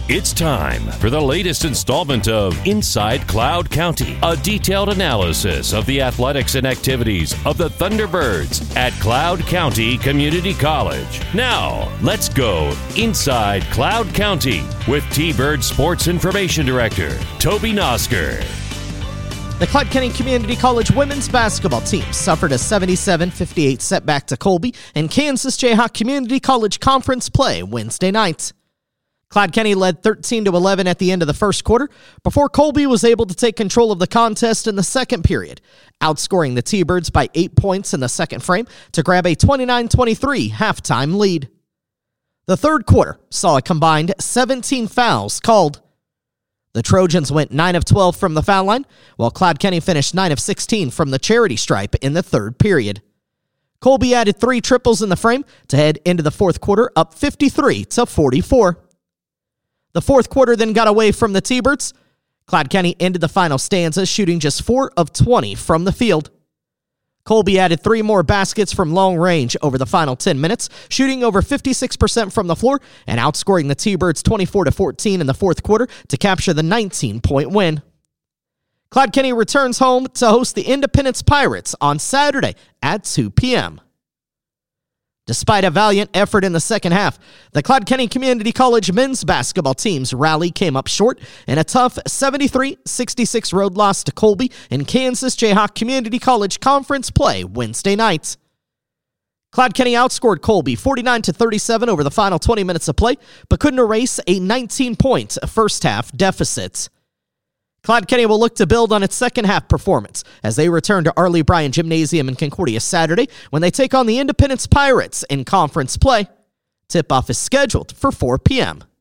It's time for the latest installment of Inside Cloud County, a detailed analysis of the athletics and activities of the Thunderbirds at Cloud County Community College. Now, let's go Inside Cloud County with T-Bird Sports Information Director, Toby Nosker. The Cloud County Community College women's basketball team suffered a 77-58 setback to Colby in Kansas Jayhawk Community College Conference play Wednesday night. Cloud County led 13-11 at the end of the first quarter before Colby was able to take control of the contest in the second period, outscoring the T-Birds by 8 points in the second frame to grab a 29-23 halftime lead. The third quarter saw a combined 17 fouls called. The Trojans went 9 of 12 from the foul line, while Cloud County finished 9 of 16 from the charity stripe in the third period. Colby added 3 triples in the frame to head into the fourth quarter up 53-44. The fourth quarter then got away from the T-Birds. Cloud County ended the final stanza shooting just 4 of 20 from the field. Colby added 3 more baskets from long range over the final 10 minutes, shooting over 56% from the floor and outscoring the T-Birds 24-14 in the fourth quarter to capture the 19-point win. Cloud County returns home to host the Independence Pirates on Saturday at 2 p.m. Despite a valiant effort in the second half, the Cloud County Community College men's basketball team's rally came up short in a tough 73-66 road loss to Colby in Kansas Jayhawk Community College Conference play Wednesday night. Cloud County outscored Colby 49-37 over the final 20 minutes of play, but couldn't erase a 19-point first-half deficit. Cloud County will look to build on its second-half performance as they return to Arlie Bryan Gymnasium in Concordia Saturday when they take on the Independence Pirates in conference play. Tip-off is scheduled for 4 p.m.